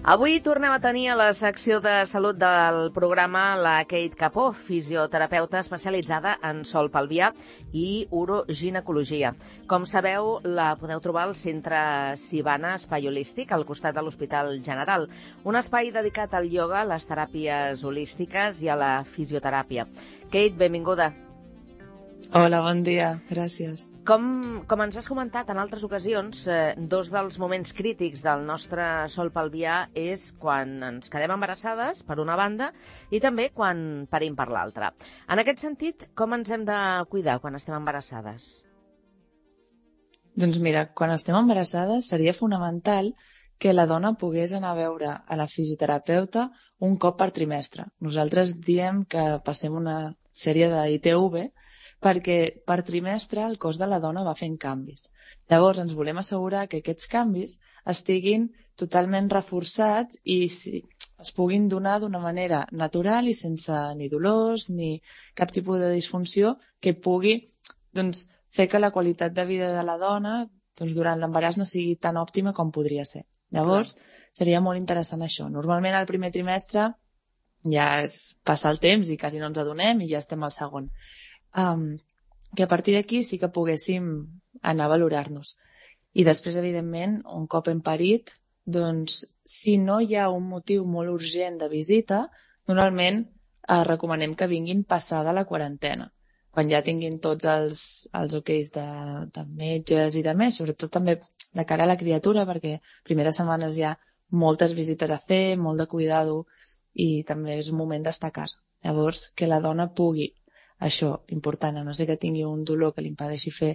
Avui tornem a tenir a la secció de salut del programa la Kate Capó, fisioterapeuta especialitzada en sol pelvià i uroginecologia. Com sabeu, la podeu trobar al Centre Sivana Espai Holístic, al costat de l'Hospital General, un espai dedicat al ioga, les teràpies holístiques i a la fisioteràpia. Kate, benvinguda. Hola, bon dia. Gràcies. Com ens has comentat en altres ocasions, dos dels moments crítics del nostre sol pelvià és quan ens quedem embarassades, per una banda, i també quan parim per l'altra. En aquest sentit, com ens hem de cuidar quan estem embarassades? Doncs mira, quan estem embarassades seria fonamental que la dona pogués anar a veure a la fisioterapeuta un cop per trimestre. Nosaltres diem que passem una sèrie de ITV perquè per trimestre el cos de la dona va fent canvis. Llavors ens volem assegurar que aquests canvis estiguin totalment reforçats i es puguin donar d'una manera natural i sense ni dolors ni cap tipus de disfunció que pugui fer que la qualitat de vida de la dona durant l'embaràs no sigui tan òptima com podria ser. Llavors seria molt interessant això. Normalment al primer trimestre ja passa el temps i quasi no ens adonem i ja estem al segon. Que a partir d'aquí sí que poguéssim anar a valorar-nos. I després, evidentment, un cop hem parit, si no hi ha un motiu molt urgent de visita, normalment recomanem que vinguin passada la quarantena, quan ja tinguin tots els oqueis de metges i de més, sobretot també de cara a la criatura, perquè primeres setmanes hi ha moltes visites a fer, molt de cuidado i també és un moment destacar. Llavors, que la dona pugui, això, important, a no ser que tingui un dolor que li impedeixi fer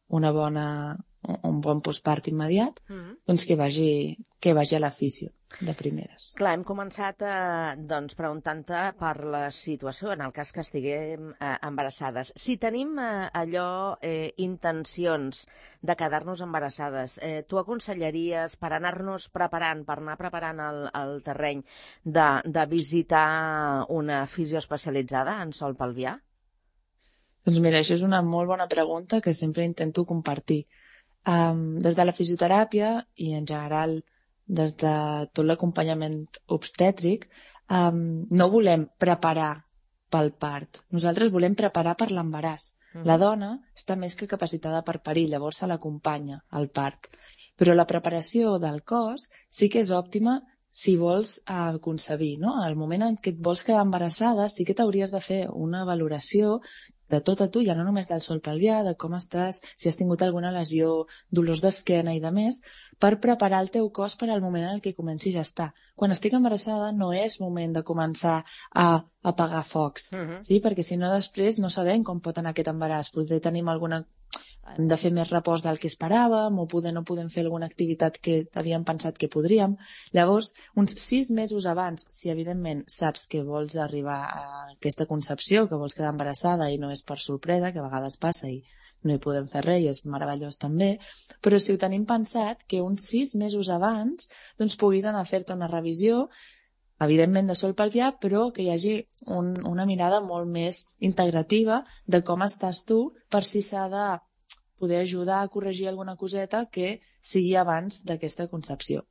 un bon postpart immediat, doncs que vagi a la fisio de primeres. Clar, hem començat preguntant-te per la situació en el cas que estiguem embarassades. Si tenim intencions de quedar-nos embarassades, tu aconsellaries per anar-nos preparant, per anar preparant el terreny de visitar una fisio especialitzada en sol pelvià? Doncs mira, això és una molt bona pregunta que sempre intento compartir. Des de la fisioteràpia i en general des de tot l'acompanyament obstètric, no volem preparar pel part. Nosaltres volem preparar per l'embaràs. La dona està més que capacitada per parir, llavors se l'acompanya al part. Però la preparació del cos sí que és òptima si vols concebir, no? Al moment en què et vols quedar embarassada sí que t'hauries de fer una valoració de tot a tu, ja no només del sol pelvià, de com estàs, si has tingut alguna lesió, dolors d'esquena i de més, per preparar el teu cos per al moment en què comencis a estar. Quan estic embarassada no és moment de començar a apagar focs, sí? Perquè si no després no sabem com pot anar aquest embaràs. Potser tenim hem de fer més repòs del que esperàvem o no podem fer alguna activitat que havíem pensat que podríem. Llavors, uns 6 mesos abans, si evidentment saps que vols arribar a aquesta concepció, que vols quedar embarassada i no és per sorpresa, que a vegades passa i no hi podem fer res i és meravellós també, però si ho tenim pensat, que uns 6 mesos abans puguis anar a fer-te una revisió, evidentment de sol pelvià, però que hi hagi una mirada molt més integrativa de com estàs tu per si s'ha de poder ajudar a corregir alguna coseta que sigui abans d'aquesta concepció.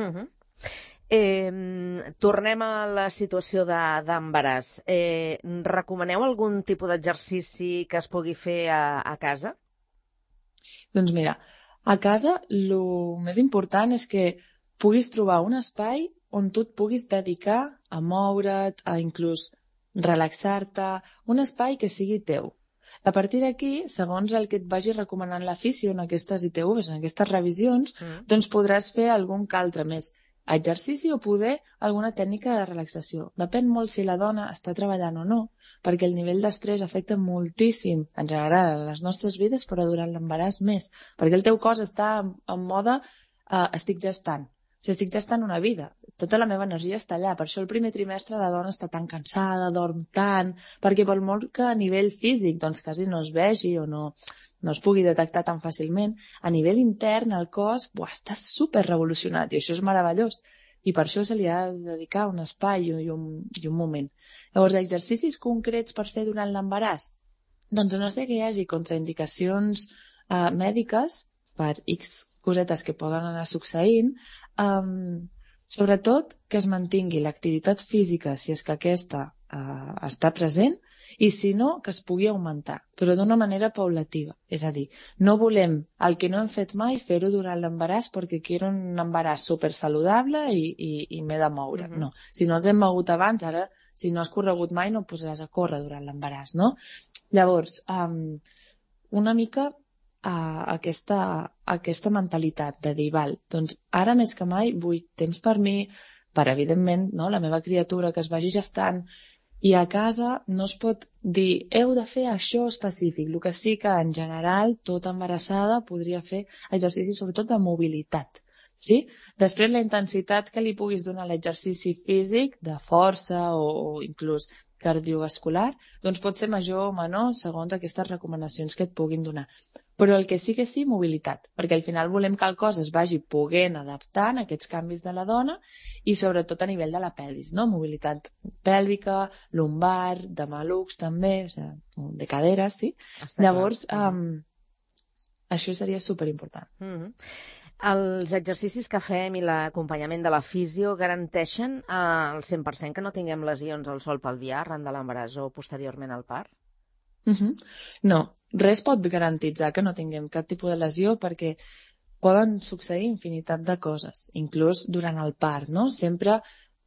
Tornem a la situació d'embaràs. Recomaneu algun tipus d'exercici que es pugui fer a casa? Doncs mira, a casa el més important és que puguis trobar un espai on tu et puguis dedicar a moure't, a inclús relaxar-te, un espai que sigui teu. A partir d'aquí, segons el que et vagi recomanant la fisio en aquestes ITVs, en aquestes revisions, doncs podràs fer algun que altre més exercici o poder alguna tècnica de relaxació. Depèn molt si la dona està treballant o no, perquè el nivell d'estrès afecta moltíssim, en general, a les nostres vides, però durant l'embaràs més, perquè el teu cos està en mode estic gestant. Si estic gestant una vida, tota la meva energia està allà. Per això el primer trimestre la dona està tan cansada, dorm tant, perquè per molt que a nivell físic quasi no es vegi o no es pugui detectar tan fàcilment, a nivell intern el cos està super revolucionat i això és meravellós. I per això se li ha de dedicar un espai i un moment. Llavors, exercicis concrets per fer durant l'embaràs? Doncs a no sé que hi hagi contraindicacions mèdiques per X cosetes que poden anar succeint, Sobretot que es mantingui l'activitat física si és que aquesta està present i si no, que es pugui augmentar, però d'una manera paulativa. És a dir, no volem el que no hem fet mai fer-ho durant l'embaràs perquè quiero un embaràs supersaludable i m'he de moure. No, si no ens hem mogut abans, ara, si no has corregut mai, no posaràs a córrer durant l'embaràs, no? Llavors, una mica aquesta mentalitat de dir, val, doncs ara més que mai vull temps per mi, per evidentment, no, la meva criatura que es vagi gestant, i a casa no es pot dir heu de fer això específic, el que sí que en general tota embarassada podria fer exercicis sobretot de mobilitat. Sí? Després la intensitat que li puguis donar a l'exercici físic, de força o inclús cardiovascular, doncs pot ser major o menor segons aquestes recomanacions que et puguin donar. Però el que sí, mobilitat, perquè al final volem que el cos es vagi poguent adaptant a aquests canvis de la dona i sobretot a nivell de la pelvis, no? Mobilitat pèlvica, lumbar, de malucs també, o sigui, de caderes, sí? Llavors, això seria superimportant. Els exercicis que fem i l'acompanyament de la fisio garanteixen al 100% que no tinguem lesions al sòl pelvià arran de l'embaràs o posteriorment al part? No, res pot garantitzar que no tinguem cap tipus de lesió perquè poden succeir infinitat de coses, inclús durant el part, no? Sempre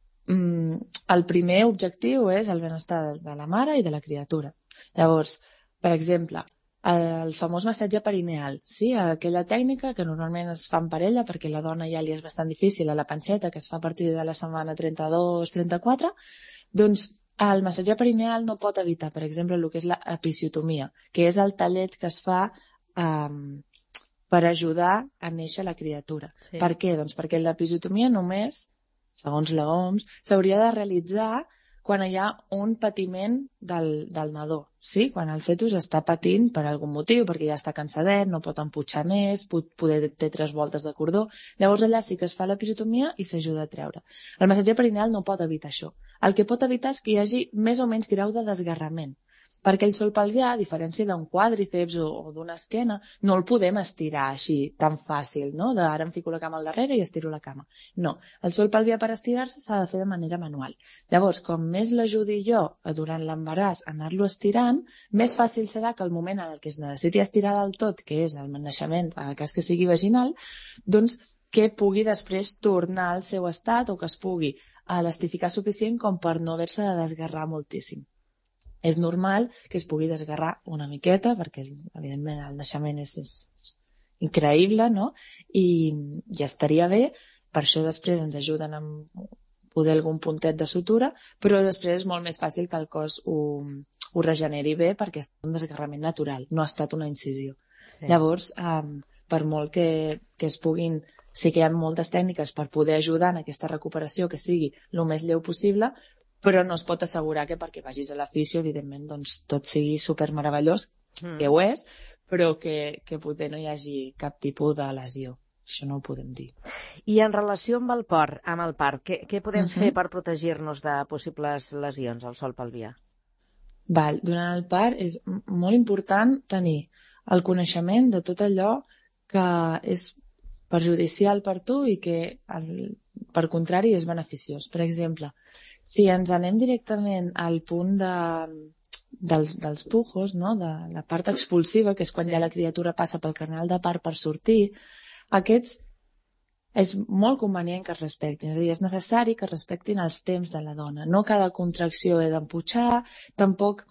el primer objectiu és el benestar de la mare i de la criatura. Llavors, per exemple, el famós massatge perineal, sí? Aquella tècnica que normalment es fa en parella perquè la dona ja li és bastant difícil a la panxeta, que es fa a partir de la setmana 32-34, doncs el massatge perineal no pot evitar, per exemple, el que és l'episiotomia, que és el tallet que es fa per ajudar a néixer la criatura. Sí. Per què? Doncs perquè l'episiotomia només, segons l'OMS, s'hauria de realitzar quan hi ha un patiment del nadó, sí? Quan el fetus està patint per algun motiu, perquè ja està cansadet, no pot emputxar més, poder té 3 voltes de cordó. Llavors allà sí que es fa l'episiotomia i s'ajuda a treure. El massatge perineal no pot evitar això. El que pot evitar és que hi hagi més o menys grau de desgarrament, perquè el sòl pelvià, a diferència d'un quàdriceps o d'una esquena, no el podem estirar així tan fàcil, no? Ara em fico la cama al darrere i estiro la cama. No, el sòl pelvià per estirar-se s'ha de fer de manera manual. Llavors, com més l'ajudi jo durant l'embaràs a anar-lo estirant, més fàcil serà que el moment en què es necessiti estirar del tot, que és el naixement, en el cas que sigui vaginal, doncs que pugui després tornar al seu estat o que es pugui elastificar suficient com per no haver-se de desgarrar moltíssim. És normal que es pugui desgarrar una miqueta, perquè evidentment el naixement és increïble, no? I estaria bé, per això després ens ajuden amb poder algun puntet de sutura, però després és molt més fàcil que el cos ho regeneri bé perquè és un desgarrament natural, no ha estat una incisió. Sí. Llavors, per molt que es puguin, sí que hi ha moltes tècniques per poder ajudar en aquesta recuperació que sigui el més lleu possible, però no es pot assegurar que perquè vagis a la fisio, evidentment, doncs tot sigui supermeravellós, que ho és, però que poder no hi hagi cap tipus de lesió. Això no ho podem dir. I en relació amb el part, què podem fer per protegir-nos de possibles lesions al sòl pelvià? Durant el part és molt important tenir el coneixement de tot allò que és perjudicial per tu i que, per contrari, és beneficiós. Per exemple, si ens anem directament al punt dels pujos, no? De la part expulsiva, que és quan ja la criatura passa pel canal de part per sortir, aquests és molt convenient que es respectin, és a dir, és necessari que respectin els temps de la dona. No cada contracció he d'emputxar, tampoc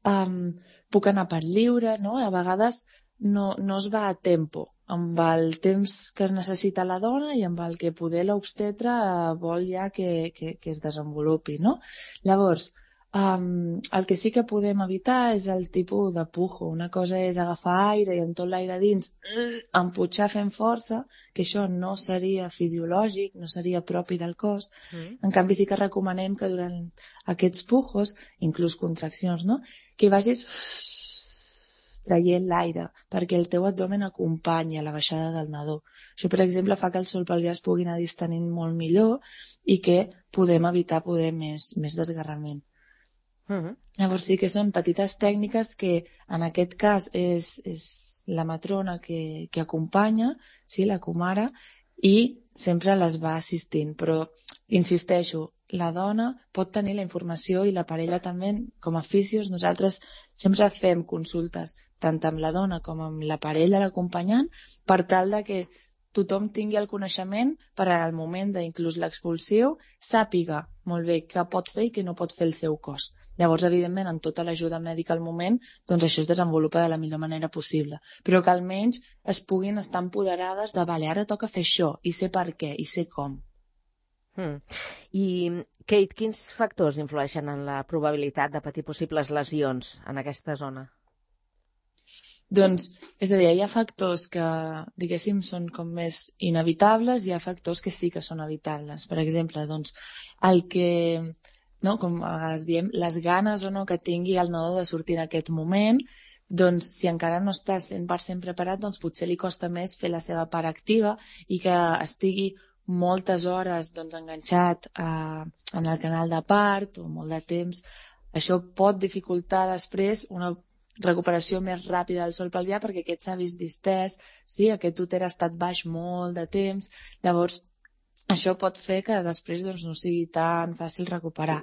puc anar per lliure, no? A vegades no es va a tempo amb el temps que es necessita la dona i amb el que poder l'obstetre vol ja que es desenvolupi, no? Llavors, el que sí que podem evitar és el tipus de pujo. Una cosa és agafar aire i amb tot l'aire dins emputxar fent força, que això no seria fisiològic, no seria propi del cos. En canvi sí que recomanem que durant aquests pujos, inclús contraccions, no? Que vagis traient l'aire, perquè el teu abdomen acompanya la baixada del nadó. Això, per exemple, fa que el sòl pelvià es pugui anar distenint molt millor i que podem evitar més desgarrament. Llavors sí que són petites tècniques que en aquest cas és la matrona que acompanya, sí, la comare, i sempre les va assistint, però insisteixo, la dona pot tenir la informació i la parella també. Com a fisios nosaltres sempre fem consultes tant amb la dona com amb la parella, l'acompanyant, per tal de que tothom tingui el coneixement per al moment d'inclús l'expulsiu, sàpiga molt bé què pot fer i què no pot fer el seu cos. Llavors, evidentment, en tota l'ajuda mèdica al moment, doncs això es desenvolupa de la millor manera possible. Però que almenys es puguin estar empoderades de, vale, ara toca fer això, i sé per què, i sé com. I, Kate, quins factors influeixen en la probabilitat de patir possibles lesions en aquesta zona? Doncs, és a dir, hi ha factors que, diguéssim, són com més inevitables i hi ha factors que sí que són evitables. Per exemple, doncs, el que, no, com a vegades diem, les ganes o no que tingui el nadó de sortir en aquest moment, doncs, si encara no està 100% preparat, doncs potser li costa més fer la seva part activa i que estigui moltes hores doncs, enganxat en el canal de part o molt de temps. Això pot dificultar després una recuperació més ràpida del sòl pelvià perquè aquest s'ha vist distès, sí? Aquest úter ha estat baix molt de temps, llavors això pot fer que després doncs, no sigui tan fàcil recuperar.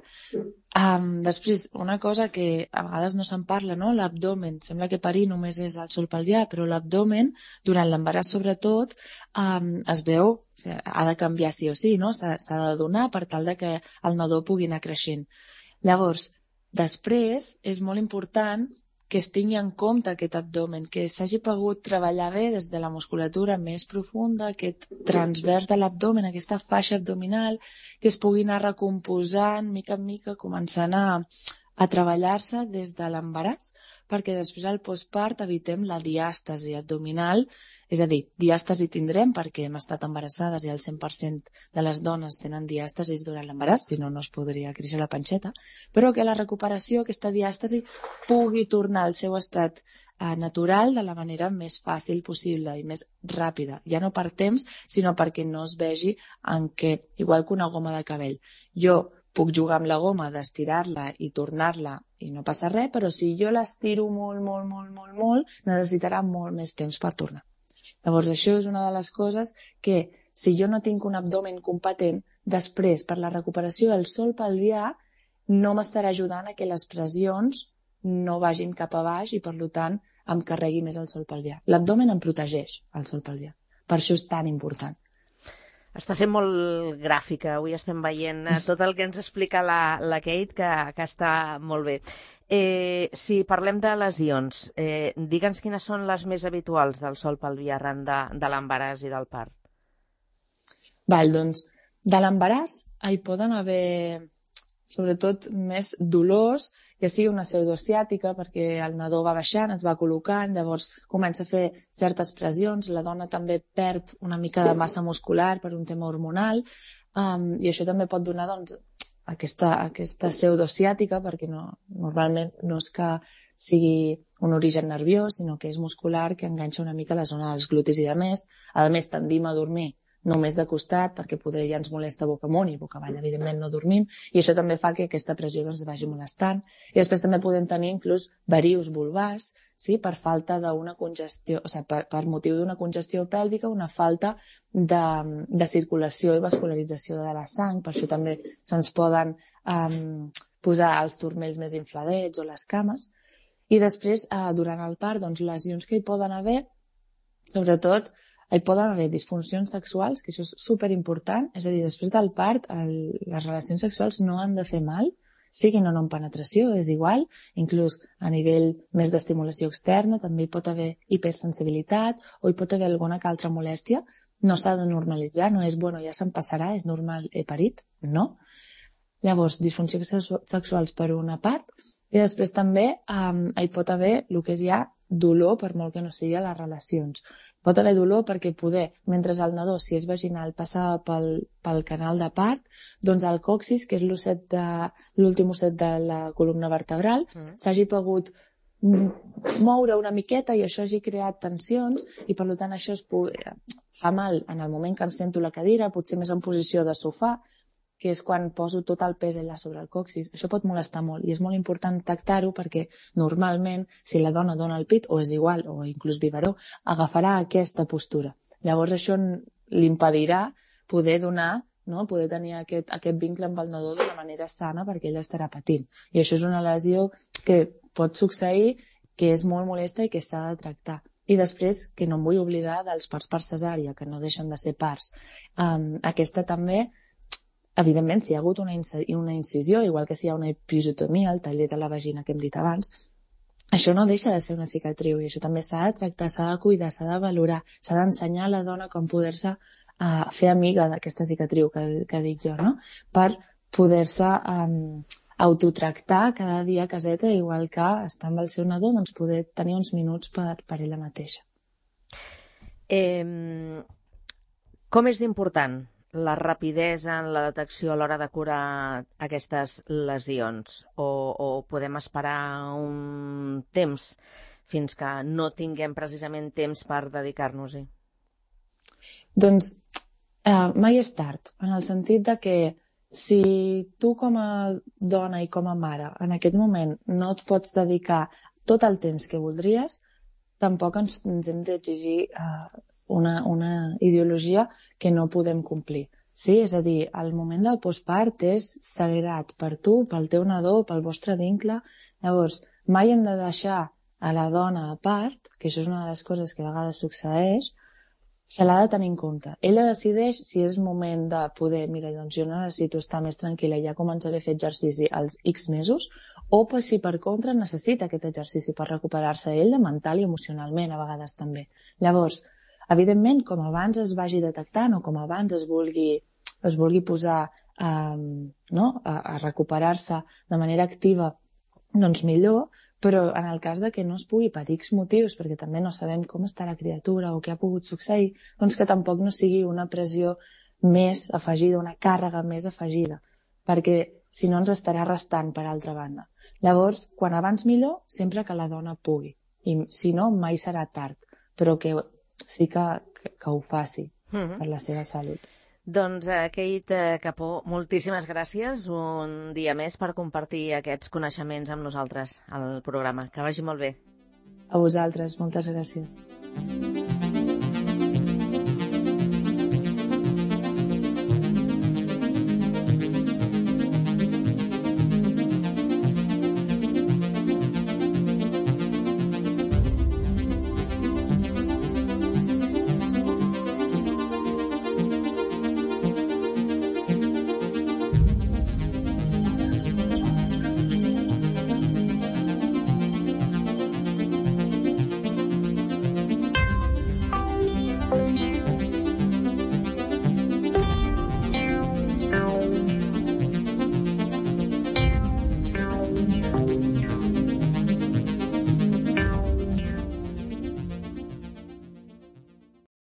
Després, una cosa que a vegades no se'n parla, no? L'abdomen, sembla que parir només és el sòl pelvià, però l'abdomen, durant l'embaràs sobretot, es veu, o sigui, ha de canviar sí o sí, no? S'ha de donar per tal de que el nadó pugui anar creixent. Llavors, després és molt important que es tingui en compte aquest abdomen, que s'hagi pogut treballar bé des de la musculatura més profunda, aquest transvers de l'abdomen, aquesta faixa abdominal, que es pugui anar recomposant mica en mica, començant a treballar-se des de l'embaràs, perquè després al postpart evitem la diàstasi abdominal, és a dir, diàstasi tindrem perquè hem estat embarassades i el 100% de les dones tenen diàstasis durant l'embaràs, si no, no es podria créixer la panxeta, però que la recuperació, aquesta diàstasi, pugui tornar al seu estat natural de la manera més fàcil possible i més ràpida, ja no per temps, sinó perquè no es vegi en què, igual que una goma de cabell, jo puc jugar amb la goma d'estirar-la i tornar-la i no passa res, però si jo l'estiro molt, necessitarà molt més temps per tornar. Llavors això és una de les coses que si jo no tinc un abdomen competent, després per la recuperació del sòl pelvià no m'estarà ajudant a que les pressions no vagin cap a baix i per tant em carregui més el sòl pelvià. L'abdomen em protegeix el sòl pelvià. Per això és tan important. Està sent molt gràfica, avui estem veient tot el que ens explica la Kate, que està molt bé. Si parlem de lesions, digue'ns quines són les més habituals del sòl pelvià arran de l'embaràs i del part. Doncs de l'embaràs hi poden haver sobretot més dolors, ja sigui una pseudociàtica perquè el nadó va baixant, es va col·locant, llavors comença a fer certes pressions, la dona també perd una mica de massa muscular per un tema hormonal i això també pot donar doncs, aquesta pseudociàtica perquè normalment no és que sigui un origen nerviós, sinó que és muscular que enganxa una mica la zona dels glutis i de més. A més, tendim a dormir només de costat, perquè poder ja ens molesta boca amunt i boca avall, evidentment, no dormim, i això també fa que aquesta pressió doncs, vagi molestant. I després també podem tenir inclús varius vulvars, sí? Per falta d'una congestió, o sigui, per motiu d'una congestió pèlvica, una falta de circulació i vascularització de la sang, per això també se'ns poden posar els turmells més infladets o les cames. I després, durant el part, doncs, lesions que hi poden haver, sobretot, hi poden haver disfuncions sexuals, que això és superimportant, és a dir, després del part les relacions sexuals no han de fer mal, siguin o no en penetració, és igual, inclús a nivell més d'estimulació externa, també hi pot haver hipersensibilitat o hi pot haver alguna altra molèstia, no s'ha de normalitzar, no és, bueno, ja se'm passarà, és normal, he parit, no. Llavors, disfuncions sexuals per una part, i després també hi pot haver el que és ja dolor, per molt que no sigui a les relacions. Pot haver dolor perquè poder, mentre el nadó, si és vaginal, passa pel canal de part, doncs el coxis, que és l'últim osset de la columna vertebral, s'hagi pogut moure una miqueta i això hagi creat tensions i per tant això fa mal en el moment que em sento la cadira, potser més en posició de sofà, que és quan poso tot el pes allà sobre el coxis. Això pot molestar molt i és molt important detectar-ho perquè normalment si la dona dona el pit o és igual o inclús biberó, agafarà aquesta postura. Llavors això li impedirà poder donar, no? Poder tenir aquest vincle amb el nadó d'una manera sana perquè ell estarà patint. I això és una lesió que pot succeir, que és molt molesta i que s'ha de tractar. I després, que no em vull oblidar dels parts per cesària, que no deixen de ser parts. Aquesta també, evidentment, si hi ha hagut una incisió, igual que si hi ha una episiotomia, el tallet de la vagina que hem dit abans, això no deixa de ser una cicatriu i això també s'ha de tractar, s'ha de cuidar, s'ha de valorar, s'ha d'ensenyar a la dona com poder-se fer amiga d'aquesta cicatriu que dic jo, no? Per poder-se autotractar cada dia a caseta, igual que estar amb el seu nadó, doncs poder tenir uns minuts per ella mateixa. Com és d'important la rapidesa en la detecció a l'hora de curar aquestes lesions? O podem esperar un temps fins que no tinguem precisament temps per dedicar-nos-hi? Doncs mai és tard, en el sentit de que si tu com a dona i com a mare en aquest moment no et pots dedicar tot el temps que voldries, tampoc ens hem d'exigir una ideologia que no podem complir. Sí? És a dir, el moment del postpart és sagrat per tu, pel teu nadó, pel vostre vincle. Llavors, mai hem de deixar a la dona a part, que això és una de les coses que a vegades succeeix, se l'ha de tenir en compte. Ella decideix si és moment de poder, mira, doncs jo necessito estar més tranquil·la i ja començaré a fer exercici als X mesos, o si per contra necessita aquest exercici per recuperar-se ella mental i emocionalment, a vegades també. Llavors, evidentment, com abans es vagi detectant o com abans es vulgui posar a recuperar-se de manera activa, doncs millor, però en el cas de que no es pugui per X motius, perquè també no sabem com està la criatura o què ha pogut succeir, doncs que tampoc no sigui una pressió més afegida, una càrrega més afegida, perquè si no ens estarà restant per altra banda. Llavors, quan abans millor, sempre que la dona pugui, i si no, mai serà tard, però que sí que ho faci per la seva salut. Doncs, Kate Capó, moltíssimes gràcies un dia més per compartir aquests coneixements amb nosaltres al programa. Que vagi molt bé. A vosaltres, moltes gràcies.